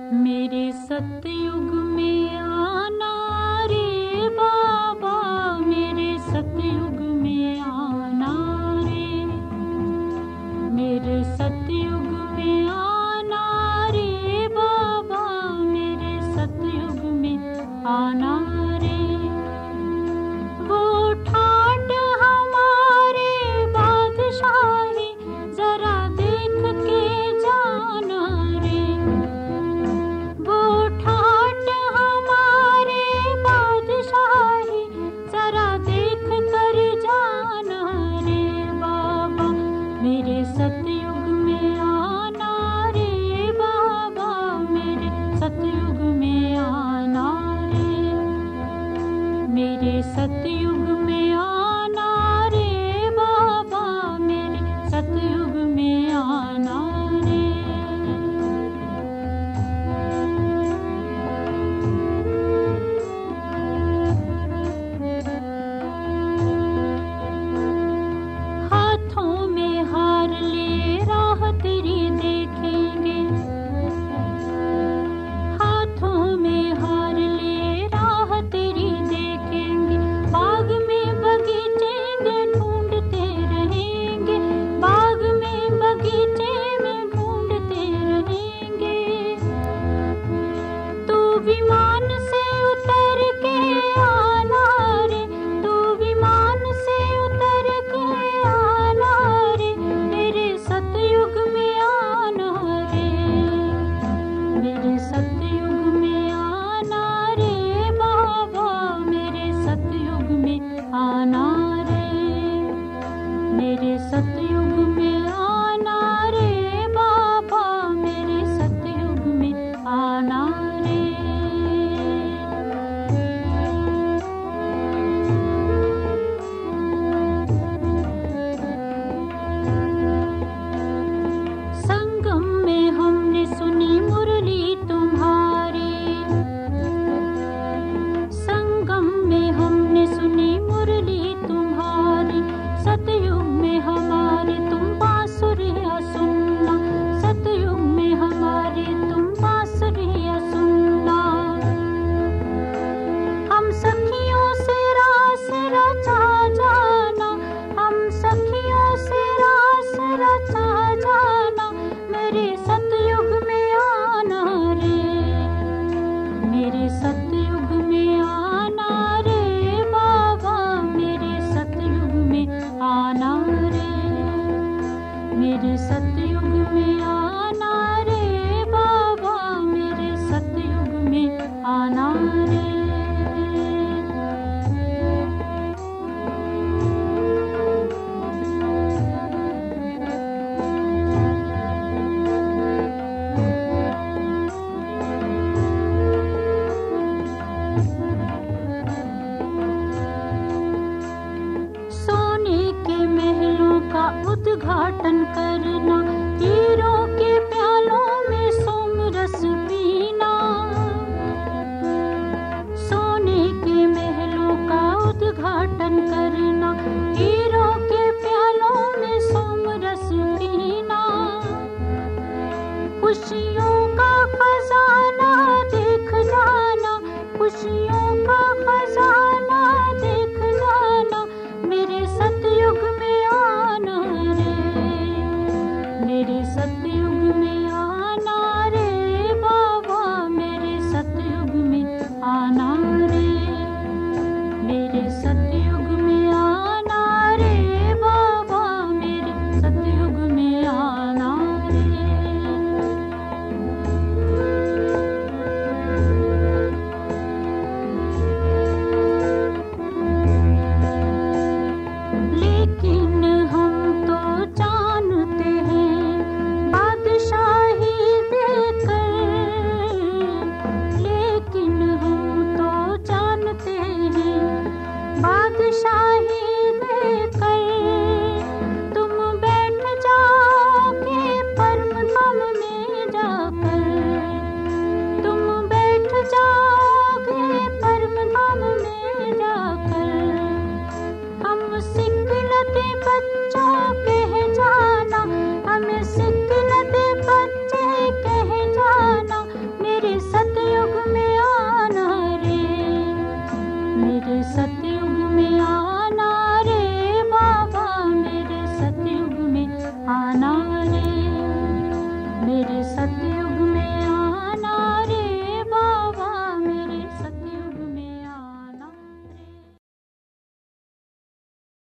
मेरे सतयुग में आना रे बाबा, मेरे सतयुग में आना रे, मेरे सतयुग में आना रे बाबा, मेरे सतयुग में आना रे। वो ठाट हमारे बादशाही जरा देख के जाना रे, वो ठाट हमारे बादशाही जरा देख कर जाना रे बाबा, मेरे सतयुग में आना रे बाबा, मेरे सतयुग में आना रे, मेरे सतयुग में आना रे बाबा, मेरे सतयुग में आना रे। हाथों में हार ले राह तेरी देखेंगे, हाथों में हार ले राह तेरी देखेंगे, बाग में बगीचे में ढूंढते रहेंगे, बाग में बगीचे में ढूंढते रहेंगे। तू विमान से उतर के आना रे, तू विमान से उतर के आना रे, मेरे सतयुग में आना रे, मेरे सतयुग में आना रे बाबा, मेरे सतयुग में आना रे, मेरे सतयुग में आना रे बाबा, मेरे सतयुग में आना रे। संगम में हमने सुनी मुरली तुम्हारी, संगम में हमने सुनी मुरली तुम्हारी, सतयुग में हमारे तुम बांसुरियां सुनना, सतयुग में हमारे तुम बांसुरियां सुनना। हम सखियों से रास रचा जाना, हम सखियों से रास रचा जाना, मेरे सतयुग में आना रे, मेरे सतयुग में आना रे बाबा, मेरे सतयुग में आना रे, मेरे सतयुग में आना रे बाबा, मेरे सतयुग में आना रे। सोने के महलों का उद्घाटन कर